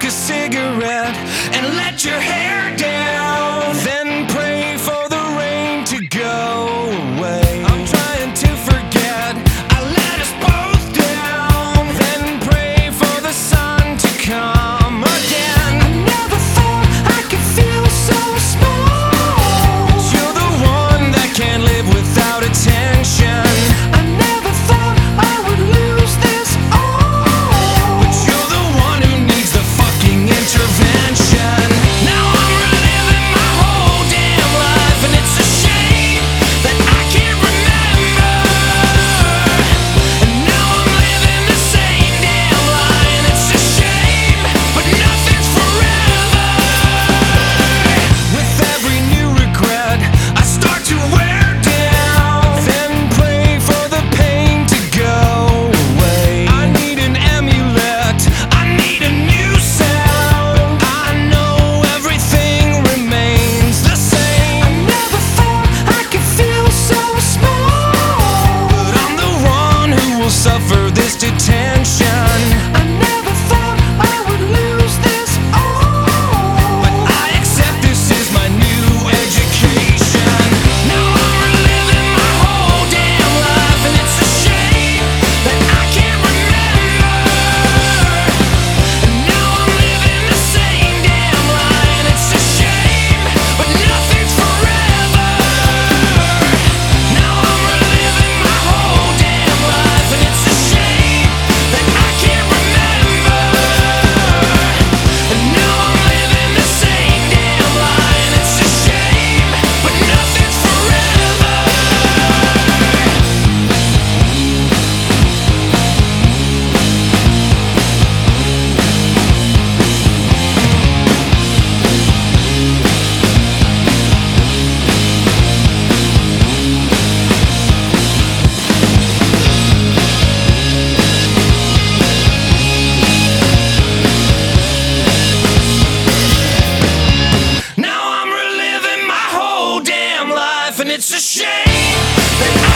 a cigarette and let your hair down. Then pray for the rain to go away. I'm trying to forget I let us both down. Then pray for the sun to come again. I never thought I could feel so small. But you're the one that can't live without attention. I never thought I would lose this all. But you're the one who needs the fucking intervention. Now I'm reliving my whole damn life, and it's a shame that I can't remember. And now I'm living the same damn lie, and it's a shame, but nothing's forever. With every new regret, I start to wear down. Then pray for the pain to go away. I need an amulet, I need a new sound. I know everything remains the same. I never thought I could feel so small. But I'm the one who will suffer this detention. I never thought I would lose this all. But I accept this is my new education. Now I'm reliving my whole damn life, and it's a shame that I can't remember. And now I'm living the same damn lie, and it's a shame, but nothing's forever. Now I'm reliving my whole damn life, and it's a shame that I can't remember. And now I'm living the same damn lie, and it's a shame, but nothing's forever. Now I'm reliving my whole damn life, and it's a shame that